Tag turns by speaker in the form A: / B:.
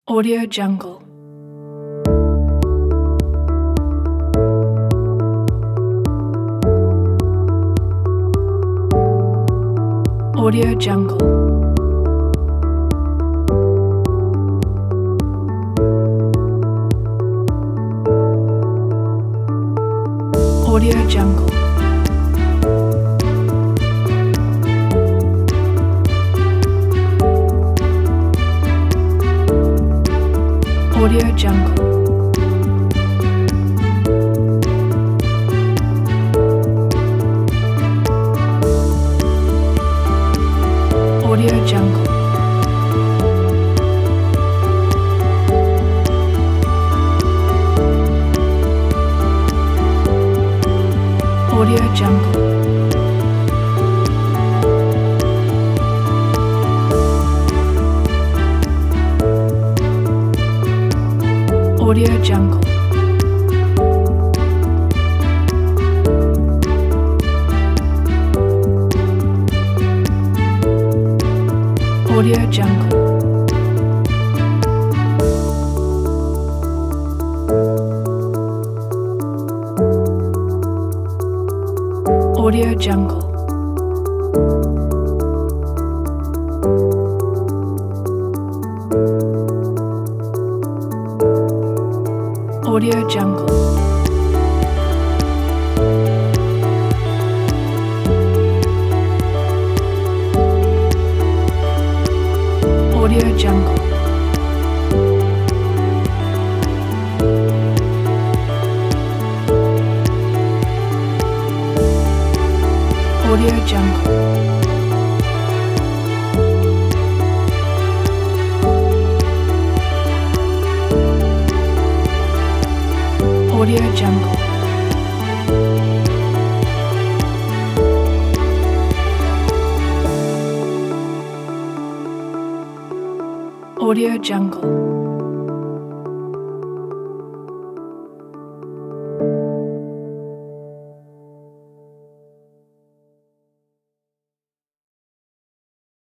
A: Audio Jungle. Audio Jungle. Audio Jungle. Audio Jungle. Audio Jungle. Audio Jungle. Audio Jungle. Audio Jungle. Audio Jungle. Audio Jungle. Audio Jungle. Audio Jungle. Audio Jungle. Audio Jungle.